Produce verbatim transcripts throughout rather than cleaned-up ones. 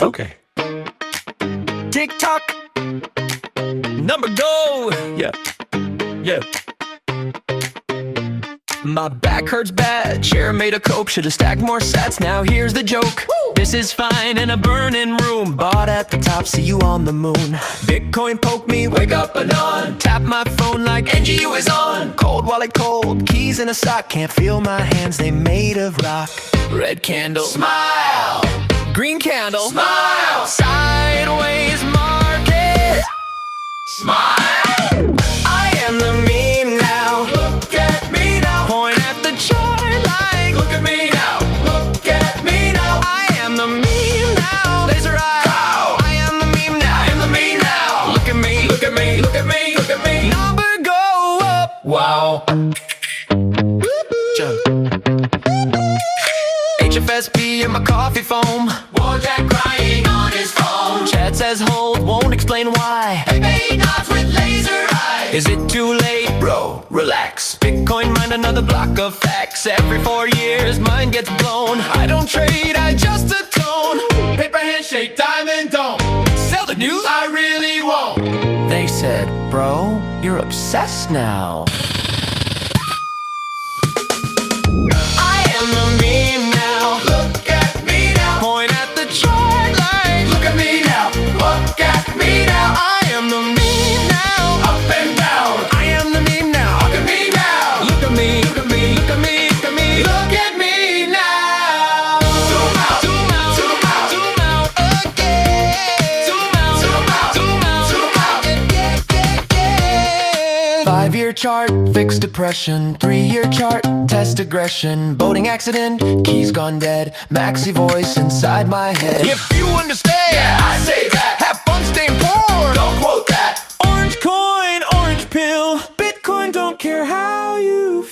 Okay. Tick tock, number go. Yeah. Yeah. My back hurts bad, chair made of coke. Should've stacked more sats, now here's the joke. Woo! This is fine in a burning room. Bought at the top, see you on the moon. Bitcoin poke me, wake up anon. Tap my phone like N G U is on. Cold wallet cold, keys in a sock. Can't feel my hands, they made of rock. Red candle, smile. Green candle, smile. Sideways market, smile. I am the meme now. Look at me now. Point at the chart like, look at me now. Look at me now. I am the meme now. Laser eye. Wow. I am the meme now. I am the meme now. Look at me. Look at me. Look at me. Look at me. Number go up. Wow. Jump. H F S P in my coffee foam. Wojak crying on his phone. Chad says hold, won't explain why. Pepe nods with laser eyes. Is it too late? Bro, relax. Bitcoin mined another block of facts. Every four years, mine gets blown. I don't trade, I just atone. Paper handshake, diamond dome. Sell the news, I really won't. They said, bro, you're obsessed now. I am the meme now. Look at me now. Point at the chart like, look at me now. Look at me now. I am the meme now. Up and down. I am the meme now. Look at me now. Look at me. Look at me. Look at me. Look at me. Look at me now. Zoom out. Zoom out. Zoom out. Zoom out again. Zoom out. Zoom out. Zoom out. Zoom out. Yeah, yeah, yeah. Five-year chart, fixed depression. Three-year chart, test aggression. Boating accident, keys gone dead. Maxi voice inside my head. If you understand, yeah, I say that. Have fun staying poor. Don't quote that. Orange coin, orange pill. Bitcoin don't care how you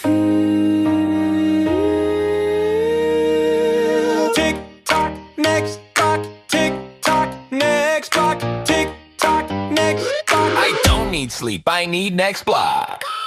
feel. Tick tock, next block. Tick tock, next block. Tick tock, next block. I don't need sleep, I need next block.